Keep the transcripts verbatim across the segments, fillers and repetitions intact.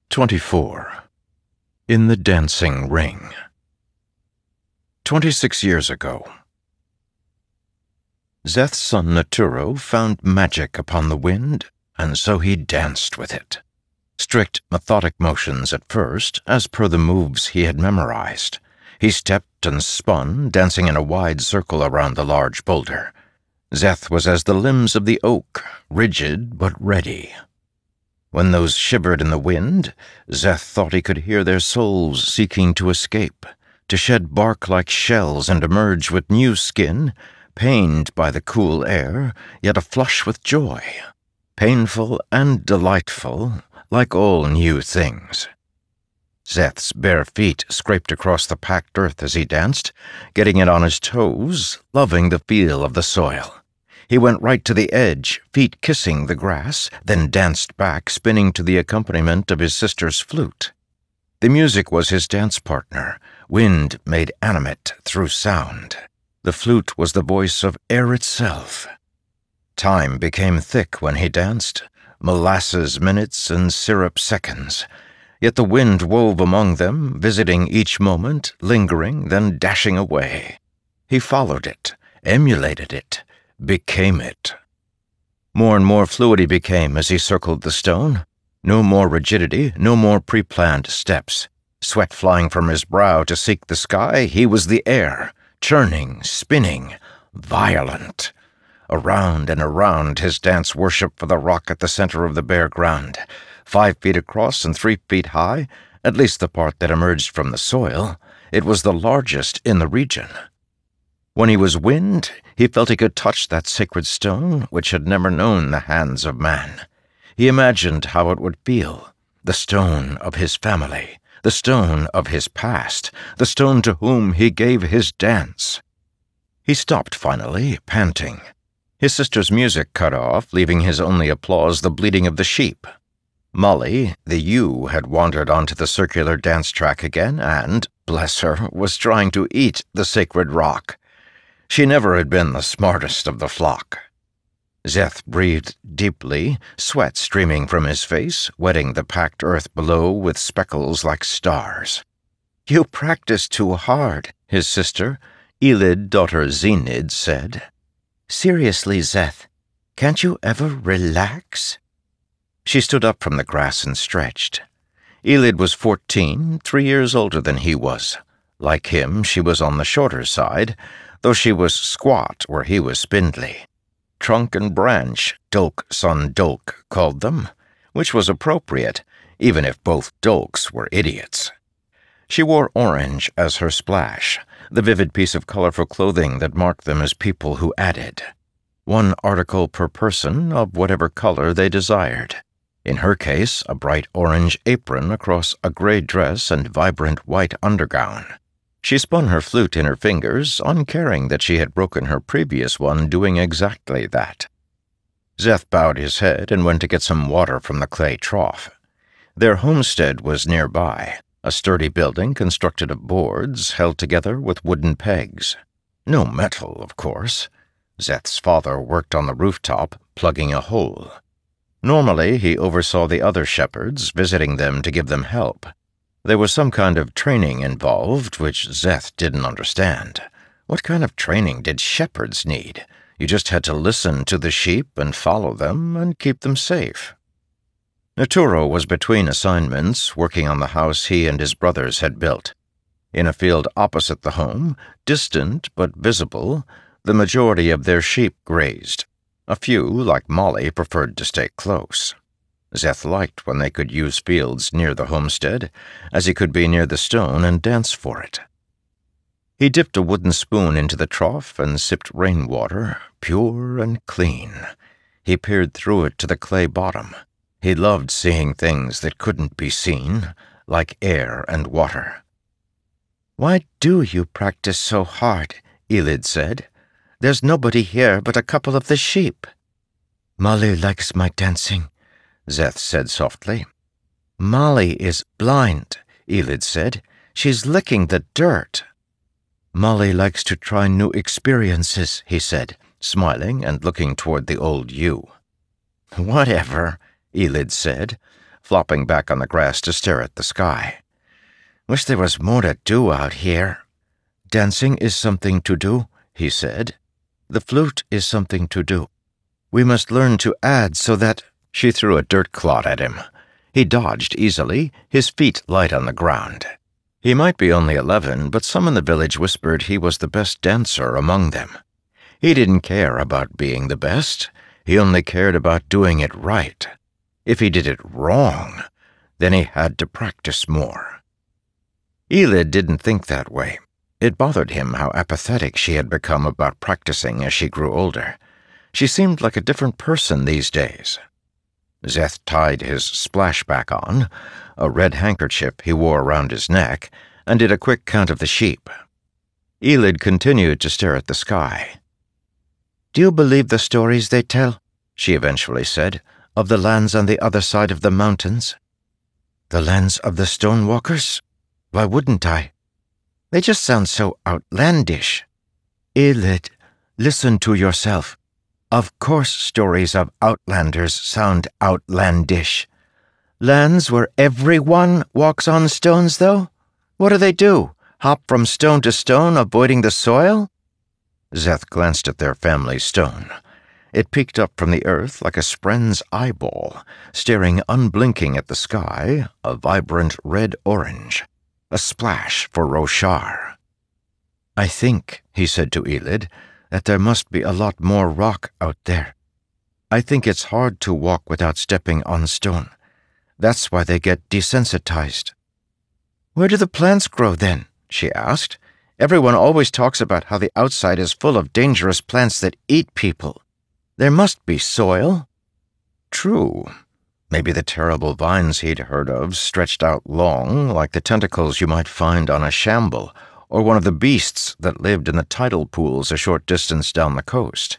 twenty-four. In the Dancing Ring. Twenty-six years ago. Szeth's son Naturo found magic upon the wind, and so he danced with it. Strict, methodic motions at first, as per the moves he had memorized. He stepped and spun, dancing in a wide circle around the large boulder. Szeth was as the limbs of the oak, rigid but ready. When those shivered in the wind, Szeth thought he could hear their souls seeking to escape, to shed bark like shells and emerge with new skin, pained by the cool air, yet aflush with joy, painful and delightful, like all new things. Szeth's bare feet scraped across the packed earth as he danced, getting it on his toes, loving the feel of the soil. He went right to the edge, feet kissing the grass, then danced back, spinning to the accompaniment of his sister's flute. The music was his dance partner, wind made animate through sound. The flute was the voice of air itself. Time became thick when he danced, molasses minutes and syrup seconds. Yet the wind wove among them, visiting each moment, lingering, then dashing away. He followed it, emulated it, became it. More and more fluid he became as he circled the stone. No more rigidity, no more pre-planned steps. Sweat flying from his brow to seek the sky, he was the air, churning, spinning, violent. Around and around his dance worship for the rock at the center of the bare ground, five feet across and three feet high, at least the part that emerged from the soil. It was the largest in the region. When he was wind, he felt he could touch that sacred stone which had never known the hands of man. He imagined how it would feel, the stone of his family, the stone of his past, the stone to whom he gave his dance. He stopped finally, panting. His sister's music cut off, leaving his only applause the bleating of the sheep. Molly, the ewe, had wandered onto the circular dance track again and, bless her, was trying to eat the sacred rock. She never had been the smartest of the flock. Szeth breathed deeply, sweat streaming from his face, wetting the packed earth below with speckles like stars. "You practice too hard," his sister, Elid, daughter Zenid, said. "Seriously, Szeth, can't you ever relax?" She stood up from the grass and stretched. Elid was fourteen, three years older than he was. Like him, she was on the shorter side, though she was squat where he was spindly. Trunk and branch, Dolk son Dolk called them, which was appropriate, even if both Dolks were idiots. She wore orange as her splash, the vivid piece of colorful clothing that marked them as people who added. One article per person of whatever color they desired. In her case, a bright orange apron across a gray dress and vibrant white undergown. She spun her flute in her fingers, uncaring that she had broken her previous one doing exactly that. Szeth bowed his head and went to get some water from the clay trough. Their homestead was nearby, a sturdy building constructed of boards held together with wooden pegs. No metal, of course. Szeth's father worked on the rooftop, plugging a hole. Normally, he oversaw the other shepherds, visiting them to give them help. There was some kind of training involved, which Szeth didn't understand. What kind of training did shepherds need? You just had to listen to the sheep and follow them and keep them safe. Naturo was between assignments, working on the house he and his brothers had built. In a field opposite the home, distant but visible, the majority of their sheep grazed. A few, like Molly, preferred to stay close. Szeth liked when they could use fields near the homestead, as he could be near the stone and dance for it. He dipped a wooden spoon into the trough and sipped rainwater, pure and clean. He peered through it to the clay bottom. He loved seeing things that couldn't be seen, like air and water. "Why do you practice so hard?" Elid said. "There's nobody here but a couple of the sheep." "Molly likes my dancing," Szeth said softly. "Molly is blind," Elid said. "She's licking the dirt." "Molly likes to try new experiences," he said, smiling and looking toward the old ewe. "Whatever," Elid said. flopping back on the grass to stare at the sky. "Wish there was more to do out here." "Dancing is something to do," he said. "The flute is something to do. We must learn to add so that—" She threw a dirt clod at him. He dodged easily, his feet light on the ground. He might be only eleven, but some in the village whispered he was the best dancer among them. He didn't care about being the best. He only cared about doing it right. If he did it wrong, then he had to practice more. Elid didn't think that way. It bothered him how apathetic she had become about practicing as she grew older. She seemed like a different person these days. Szeth tied his splashback on, a red handkerchief he wore around his neck, and did a quick count of the sheep. Elid continued to stare at the sky. "Do you believe the stories they tell," she eventually said, "of the lands on the other side of the mountains?" "The lands of the Stonewalkers? Why wouldn't I? They just sound so outlandish." "Elid, listen to yourself. Of course stories of outlanders sound outlandish. Lands where everyone walks on stones, though? What do they do? Hop from stone to stone, avoiding the soil?" Szeth glanced at their family stone. It peeked up from the earth like a spren's eyeball, staring unblinking at the sky, a vibrant red-orange. A splash for Roshar. "I think," he said to Elid, "that there must be a lot more rock out there. I think it's hard to walk without stepping on stone. That's why they get desensitized." "Where do the plants grow, then?" she asked. "Everyone always talks about how the outside is full of dangerous plants that eat people. There must be soil." True. Maybe the terrible vines he'd heard of stretched out long, like the tentacles you might find on a shamble, or one of the beasts that lived in the tidal pools a short distance down the coast.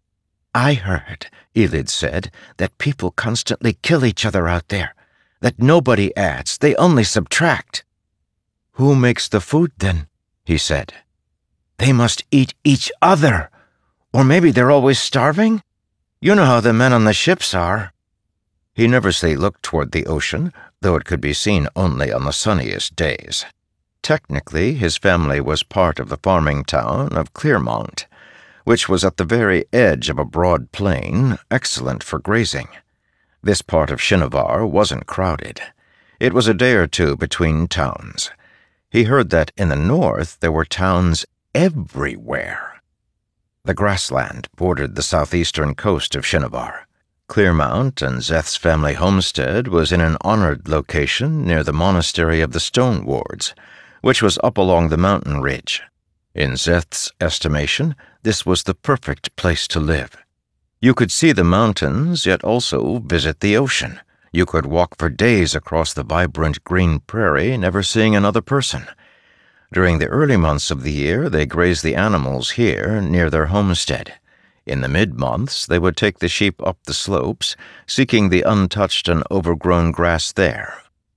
"I heard," Elid said, "that people constantly kill each other out there, that nobody adds, they only subtract." "Who makes the food, then?" he said. "They must eat each other. Or maybe they're always starving? You know how the men on the ships are." He nervously looked toward the ocean, though it could be seen only on the sunniest days. Technically, his family was part of the farming town of Clearmont, which was at the very edge of a broad plain, excellent for grazing. This part of Shinovar wasn't crowded. It was a day or two between towns. He heard that in the north there were towns everywhere. The grassland bordered the southeastern coast of Shinovar. Clearmount and Szeth's family homestead was in an honored location near the monastery of the Stone Wards, which was up along the mountain ridge. In Szeth's estimation, this was the perfect place to live. You could see the mountains, yet also visit the ocean. You could walk for days across the vibrant green prairie, never seeing another person. During the early months of the year, they grazed the animals here near their homestead. In the mid-months, they would take the sheep up the slopes, seeking the untouched and overgrown grass there.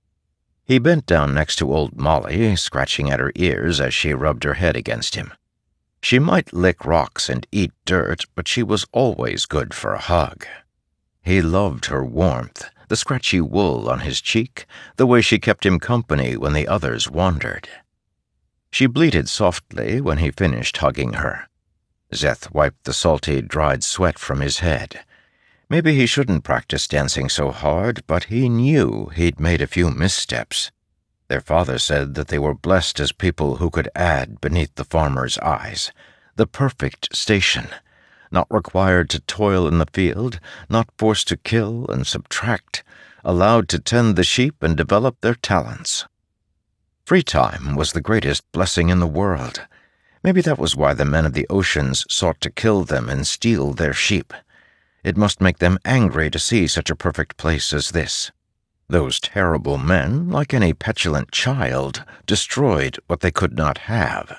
He bent down next to old Molly, scratching at her ears as she rubbed her head against him. She might lick rocks and eat dirt, but she was always good for a hug. He loved her warmth, the scratchy wool on his cheek, the way she kept him company when the others wandered. She bleated softly when he finished hugging her. Szeth wiped the salty, dried sweat from his head. Maybe he shouldn't practice dancing so hard, but he knew he'd made a few missteps. Their father said that they were blessed as people who could add beneath the farmer's eyes. The perfect station. Not required to toil in the field, not forced to kill and subtract, allowed to tend the sheep and develop their talents. Free time was the greatest blessing in the world. Maybe that was why the men of the oceans sought to kill them and steal their sheep. It must make them angry to see such a perfect place as this. Those terrible men, like any petulant child, destroyed what they could not have.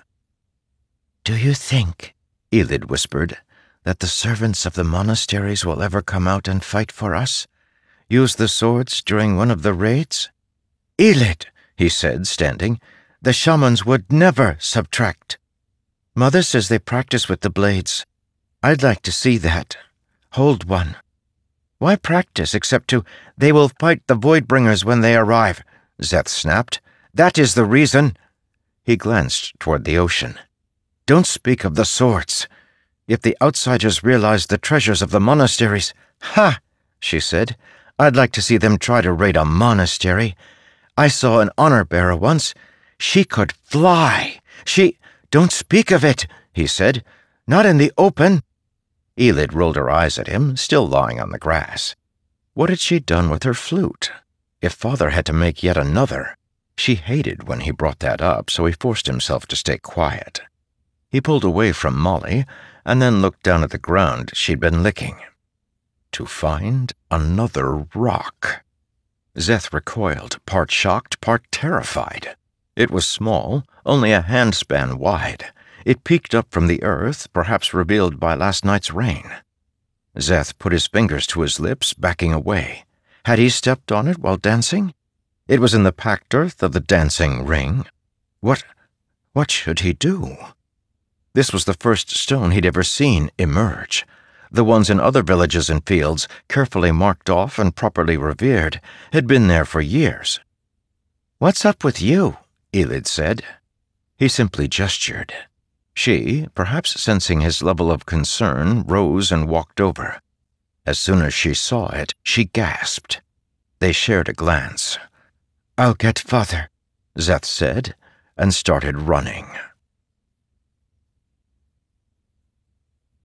"Do you think," Elid whispered, "that the servants of the monasteries will ever come out and fight for us? Use the swords during one of the raids?" "Elid," he said, standing, "the shamans would never subtract. Mother says they practice with the blades. I'd like to see that. Hold one." Why practice except to, they will fight the Voidbringers when they arrive, Szeth snapped. That is the reason. He glanced toward the ocean. Don't speak of the swords. If the outsiders realize the treasures of the monasteries, ha, she said. I'd like to see them try to raid a monastery. I saw an honor-bearer once. She could fly. She... Don't speak of it, he said. Not in the open. Elid rolled her eyes at him, still lying on the grass. What had she done with her flute? If father had to make yet another... She hated when he brought that up, so he forced himself to stay quiet. He pulled away from Molly, and then looked down at the ground she'd been licking. To find another rock. Szeth recoiled, part shocked, part terrified. It was small, only a handspan wide. It peeked up from the earth, perhaps revealed by last night's rain. Szeth put his fingers to his lips, backing away. Had he stepped on it while dancing? It was in the packed earth of the dancing ring. What, what should he do? This was the first stone he'd ever seen emerge. The ones in other villages and fields, carefully marked off and properly revered, had been there for years. What's up with you? Elid said. He simply gestured. She, perhaps sensing his level of concern, rose and walked over. As soon as she saw it, she gasped. They shared a glance. I'll get father, Szeth said, and started running.